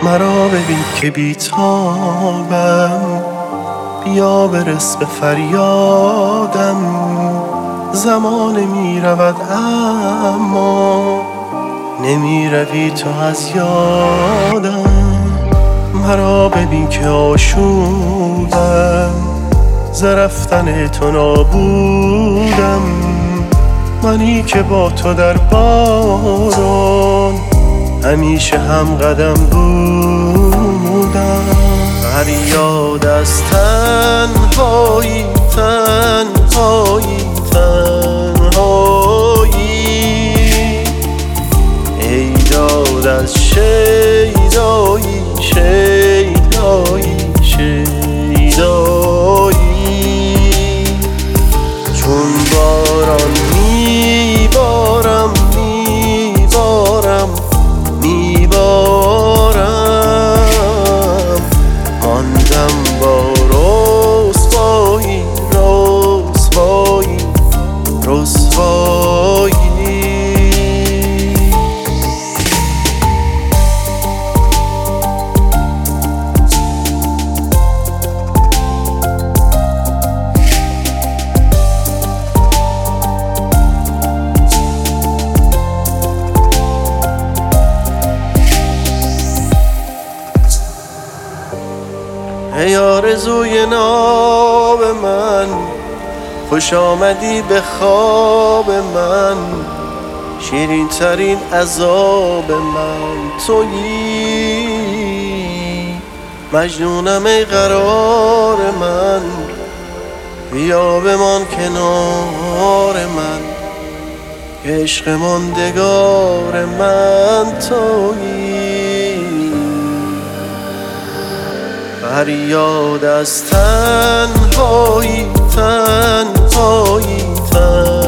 مرا ببین که بیتابم، بیا برس به فریادم. زمان می رود اما نمی روی تو از یادم. مرا ببین که آشودم، ز رفتن تو نابودم. منی که با تو در باران همیشه هم قدم بودم. فریاد از تنهایی، تنهایی، تنهایی. ای داد از شیدایی، شیدایی، شیدایی. چون باران میبارم، میبارم، میبارم. ماندم با رسوایی، رسوایی، رسوایی. ای آرزوی ناب من، خوش آمدی به خواب من. شیرین ترین عذاب من تویی. مجنونم ای قرار من، بیا بمان کنار من. عشق ماندگار من تویی. فریاد از تنهایی، تنهایی، تنهایی.